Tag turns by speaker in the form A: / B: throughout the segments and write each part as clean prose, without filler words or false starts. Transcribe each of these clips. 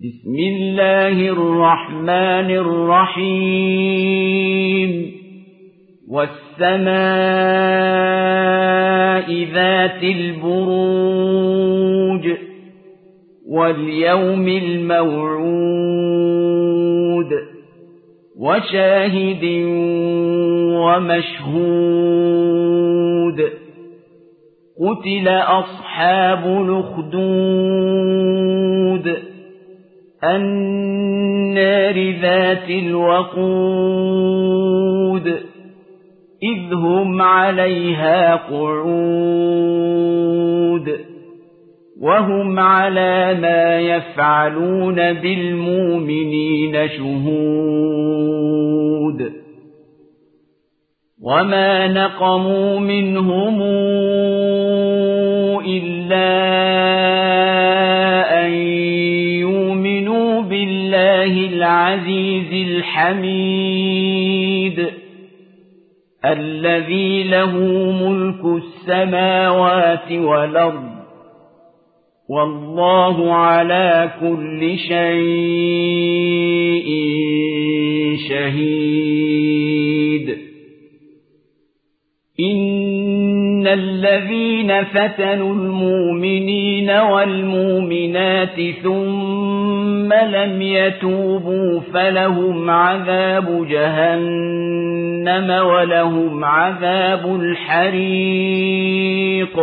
A: بسم الله الرحمن الرحيم والسماء ذات البروج واليوم الموعود وشاهد ومشهود قتل أصحاب الأخدود النار ذات الوقود إذ هم عليها قعود وهم على ما يفعلون بالمؤمنين شهود وما نقموا منهم إلا أن يؤمنوا بالله العزيز الحميد الذي له ملك السماوات والأرض والله على كل شيء شهيد إن الذين فتنوا المؤمنين والمؤمنات ثم لم يتوبوا فلهم عذاب جهنم ولهم عذاب الحريق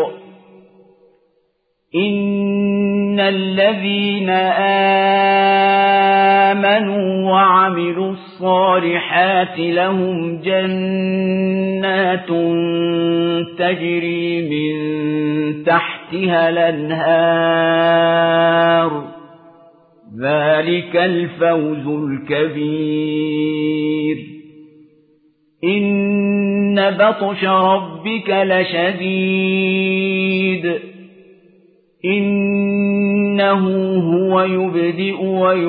A: إن الذين آمنوا وعملوا الصالحات لهم جنات تجري من تحتها الأنهار ذلك الفوز الكبير إن بطش ربك لشديد إنه هو يبدئ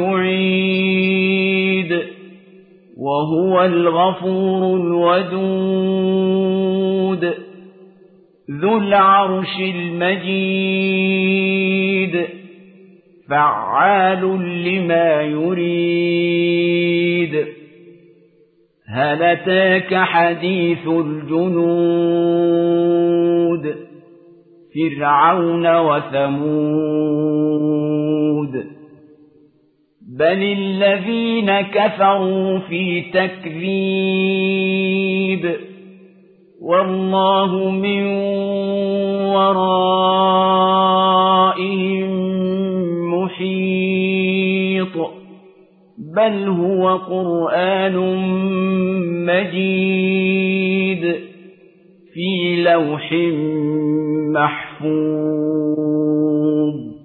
A: ويعيد وهو الغفور الودود ذو العرش المجيد فعال لما يريد هل أتاك حديث الجنود فرعون وثمود بل الذين كفروا في تكذيب والله من ورائهم محيط بل هو قرآن مجيد في لوح محفوظ